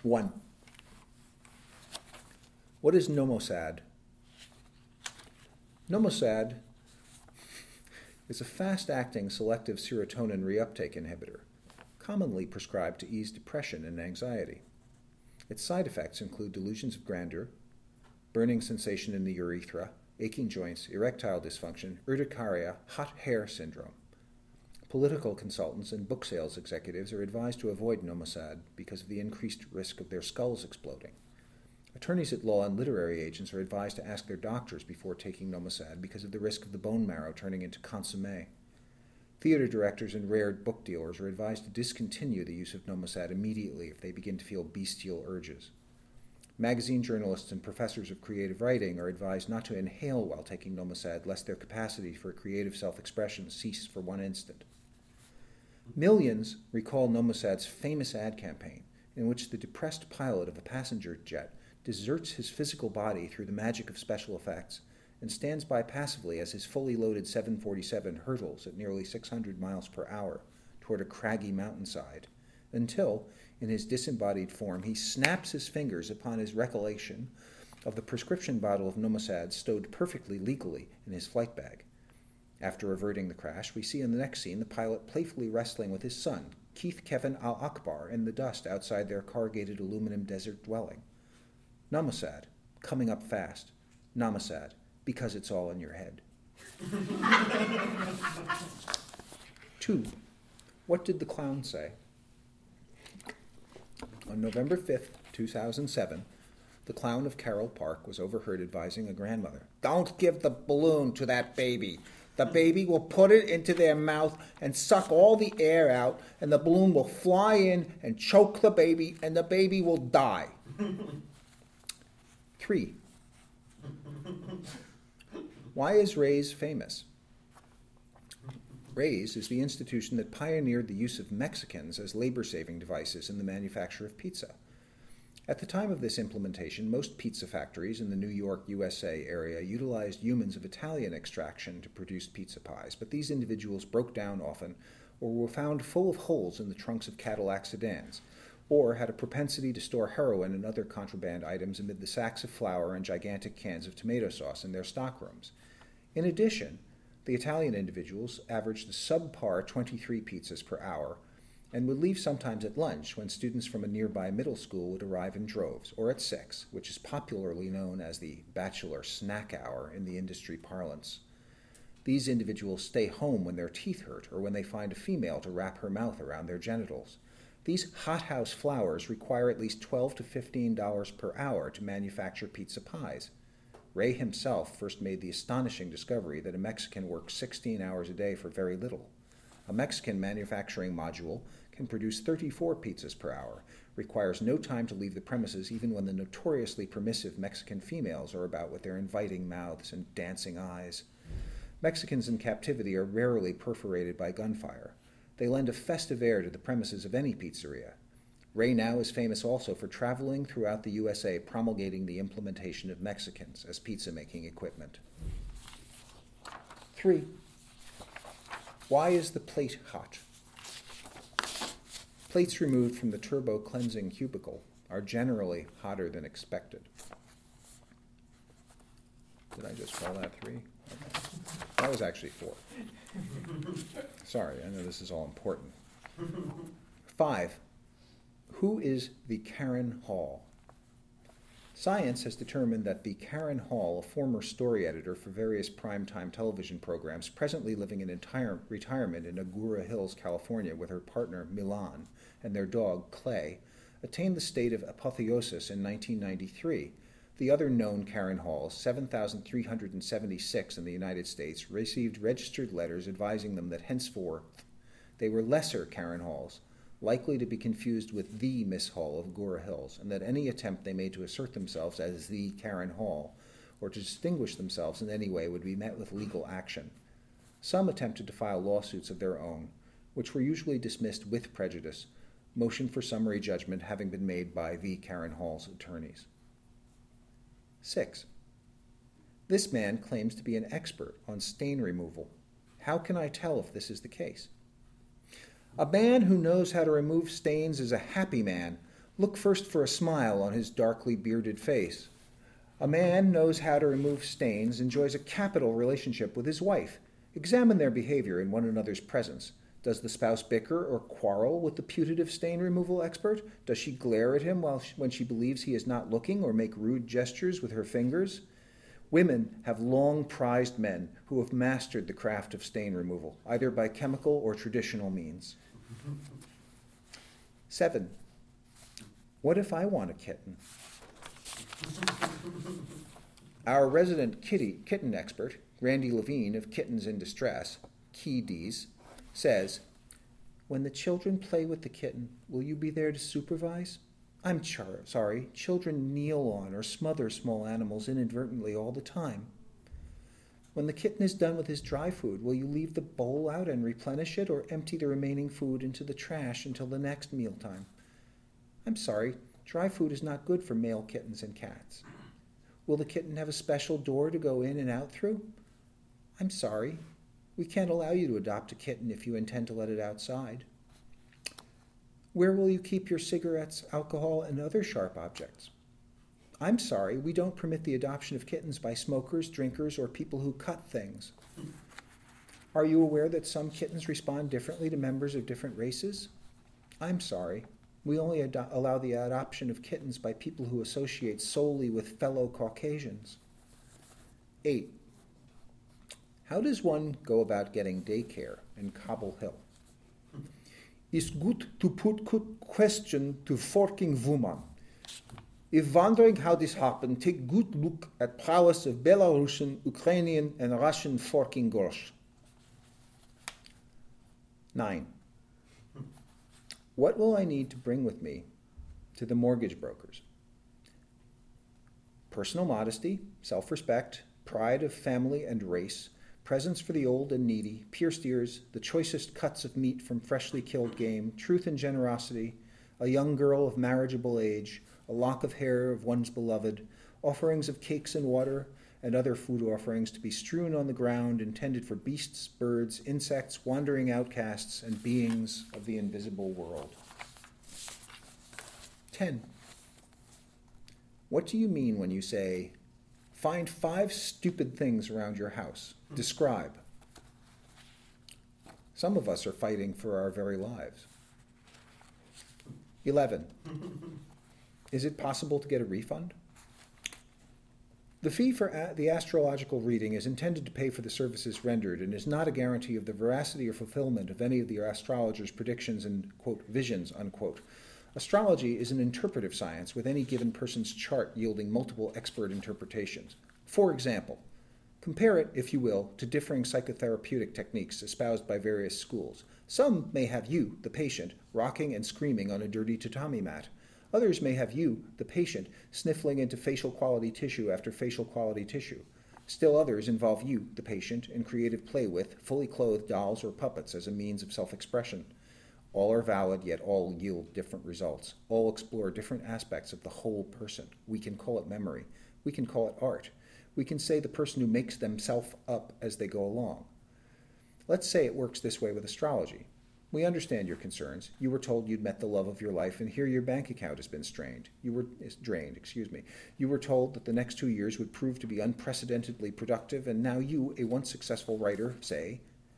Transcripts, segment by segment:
1. What is Nomosad? Nomosad is a fast-acting selective serotonin reuptake inhibitor, commonly prescribed to ease depression and anxiety. Its side effects include delusions of grandeur, burning sensation in the urethra, aching joints, erectile dysfunction, urticaria, hot hair syndrome. Political consultants and book sales executives are advised to avoid Nomosad because of the increased risk of their skulls exploding. Attorneys at law and literary agents are advised to ask their doctors before taking Nomosad because of the risk of the bone marrow turning into consommé. Theater directors and rare book dealers are advised to discontinue the use of Nomosad immediately if they begin to feel bestial urges. Magazine journalists and professors of creative writing are advised not to inhale while taking Nomosad lest their capacity for creative self-expression cease for one instant. Millions recall Nomosad's famous ad campaign in which the depressed pilot of a passenger jet deserts his physical body through the magic of special effects and stands by passively as his fully loaded 747 hurtles at nearly 600 miles per hour toward a craggy mountainside, until, in his disembodied form, he snaps his fingers upon his recollection of the prescription bottle of Nomosad stowed perfectly legally in his flight bag. After averting the crash, we see in the next scene the pilot playfully wrestling with his son, Keith Kevin Al-Akbar, in the dust outside their corrugated aluminum desert dwelling. Nomosad, coming up fast. Nomosad, because it's all in your head. 2. What did the clown say? On November 5th, 2007, the clown of Carroll Park was overheard advising a grandmother, "Don't give the balloon to that baby. The baby will put it into their mouth and suck all the air out, and the balloon will fly in and choke the baby, and the baby will die." 3. Why is Ray's famous? Ray's is the institution that pioneered the use of Mexicans as labor-saving devices in the manufacture of pizza. At the time of this implementation, most pizza factories in the New York, USA area utilized humans of Italian extraction to produce pizza pies, but these individuals broke down often or were found full of holes in the trunks of Cadillac sedans, or had a propensity to store heroin and other contraband items amid the sacks of flour and gigantic cans of tomato sauce in their stockrooms. In addition, the Italian individuals averaged a subpar 23 pizzas per hour and would leave sometimes at lunch when students from a nearby middle school would arrive in droves, or at 6, which is popularly known as the bachelor snack hour in the industry parlance. These individuals stay home when their teeth hurt or when they find a female to wrap her mouth around their genitals. These hothouse flowers require at least $12 to $15 per hour to manufacture pizza pies. Ray himself first made the astonishing discovery that a Mexican works 16 hours a day for very little. A Mexican manufacturing module can produce 34 pizzas per hour, requires no time to leave the premises even when the notoriously permissive Mexican females are about with their inviting mouths and dancing eyes. Mexicans in captivity are rarely perforated by gunfire. They lend a festive air to the premises of any pizzeria. Ray now is famous also for traveling throughout the USA promulgating the implementation of Mexicans as pizza-making equipment. 3. Why is the plate hot? Plates removed from the turbo cleansing cubicle are generally hotter than expected. Did I just call that 3? Okay. That was actually 4. Sorry, I know this is all important. 5. Who is the Karen Hall? Science has determined that the Karen Hall, a former story editor for various primetime television programs, presently living in retirement in Agoura Hills, California, with her partner Milan and their dog Clay, attained the state of apotheosis in 1993. The other known Karen Halls, 7,376 in the United States, received registered letters advising them that henceforth they were lesser Karen Halls, likely to be confused with the Miss Hall of Agoura Hills, and that any attempt they made to assert themselves as the Karen Hall or to distinguish themselves in any way would be met with legal action. Some attempted to file lawsuits of their own, which were usually dismissed with prejudice, motion for summary judgment having been made by the Karen Hall's attorneys. 6. This man claims to be an expert on stain removal. How can I tell if this is the case? A man who knows how to remove stains is a happy man. Look first for a smile on his darkly bearded face. A man knows how to remove stains, enjoys a capital relationship with his wife. Examine their behavior in one another's presence. Does the spouse bicker or quarrel with the putative stain removal expert? Does she glare at him when she believes he is not looking or make rude gestures with her fingers? Women have long prized men who have mastered the craft of stain removal, either by chemical or traditional means. 7. What if I want a kitten? Our resident kitten expert, Randy Levine of Kittens in Distress, KeyDs, says, when the children play with the kitten, will you be there to supervise? I'm sorry, children kneel on or smother small animals inadvertently all the time. When the kitten is done with his dry food, will you leave the bowl out and replenish it or empty the remaining food into the trash until the next mealtime? I'm sorry, dry food is not good for male kittens and cats. Will the kitten have a special door to go in and out through? I'm sorry, we can't allow you to adopt a kitten if you intend to let it outside. Where will you keep your cigarettes, alcohol, and other sharp objects? I'm sorry, we don't permit the adoption of kittens by smokers, drinkers, or people who cut things. Are you aware that some kittens respond differently to members of different races? I'm sorry, we only allow the adoption of kittens by people who associate solely with fellow Caucasians. 8. How does one go about getting daycare in Cobble Hill? It's good to put good question to forking woman. If wondering how this happened, take good look at prowess of Belarusian, Ukrainian, and Russian forking girls. 9. What will I need to bring with me to the mortgage brokers? Personal modesty, self-respect, pride of family and race, presents for the old and needy, pierced ears, the choicest cuts of meat from freshly killed game, truth and generosity, a young girl of marriageable age, a lock of hair of one's beloved, offerings of cakes and water, and other food offerings to be strewn on the ground intended for beasts, birds, insects, wandering outcasts, and beings of the invisible world. 10. What do you mean when you say, find 5 stupid things around your house? Describe. Some of us are fighting for our very lives. 11. Is it possible to get a refund? The fee for the astrological reading is intended to pay for the services rendered and is not a guarantee of the veracity or fulfillment of any of the astrologer's predictions and, quote, visions, unquote. Astrology is an interpretive science with any given person's chart yielding multiple expert interpretations. For example, compare it, if you will, to differing psychotherapeutic techniques espoused by various schools. Some may have you, the patient, rocking and screaming on a dirty tatami mat. Others may have you, the patient, sniffling into facial quality tissue after facial quality tissue. Still others involve you, the patient, in creative play with fully clothed dolls or puppets as a means of self-expression. All are valid, yet all yield different results. All explore different aspects of the whole person. We can call it memory. We can call it art. We can say the person who makes themselves up as they go along. Let's say it works this way with astrology. We understand your concerns. You were told you'd met the love of your life, and here your bank account has been drained. You were told that the next 2 years would prove to be unprecedentedly productive, and now you, a once successful writer, say,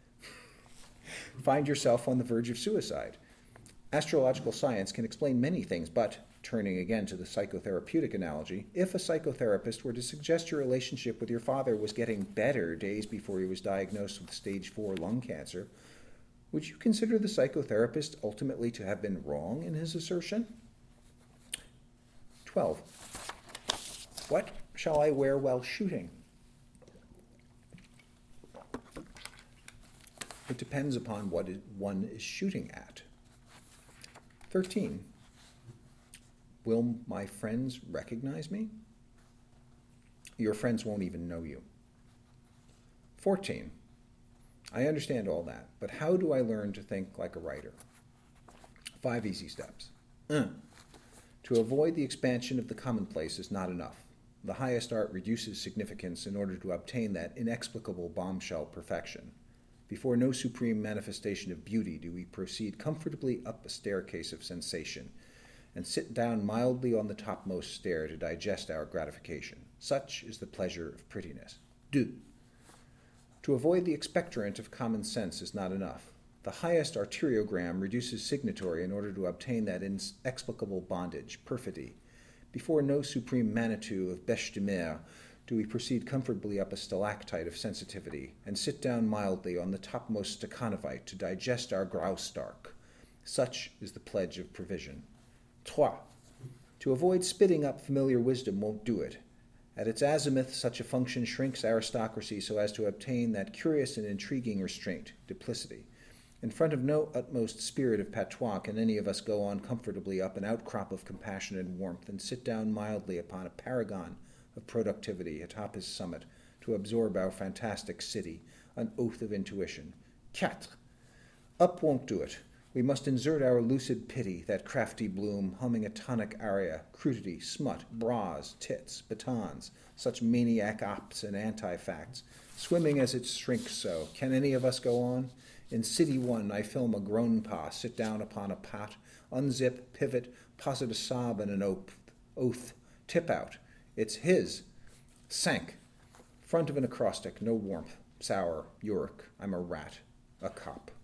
find yourself on the verge of suicide. Astrological science can explain many things, but, turning again to the psychotherapeutic analogy, if a psychotherapist were to suggest your relationship with your father was getting better days before he was diagnosed with stage 4 lung cancer, would you consider the psychotherapist ultimately to have been wrong in his assertion? 12. What shall I wear while shooting? It depends upon what one is shooting at. 13. Will my friends recognize me? Your friends won't even know you. 14. I understand all that, but how do I learn to think like a writer? 5 easy steps. To avoid the expansion of the commonplace is not enough. The highest art reduces significance in order to obtain that inexplicable bombshell perfection. Before no supreme manifestation of beauty do we proceed comfortably up a staircase of sensation. and sit down mildly on the topmost stair to digest our gratification. Such is the pleasure of prettiness. 2. To avoid the expectorant of common sense is not enough. The highest arteriogram reduces signatory in order to obtain that inexplicable bondage, perfidy. Before no supreme Manitou of Bêche de Mer do we proceed comfortably up a stalactite of sensitivity and sit down mildly on the topmost stakhanovite to digest our Graustark. Such is the pledge of provision. 3. To avoid spitting up familiar wisdom won't do it. At its azimuth, such a function shrinks aristocracy so as to obtain that curious and intriguing restraint, duplicity. In front of no utmost spirit of patois can any of us go on comfortably up an outcrop of compassion and warmth and sit down mildly upon a paragon of productivity atop his summit to absorb our fantastic city, an oath of intuition. 4. Up won't do it. We must insert our lucid pity, that crafty bloom, humming a tonic aria, crudity, smut, bras, tits, batons, such maniac ops and anti-facts, swimming as it shrinks so. Can any of us go on? In City 1, I film a groan pa, sit down upon a pot, unzip, pivot, posit a sob and an oath, tip out. It's his. Sank. Front of an acrostic, no warmth, sour, uric, I'm a rat, a cop.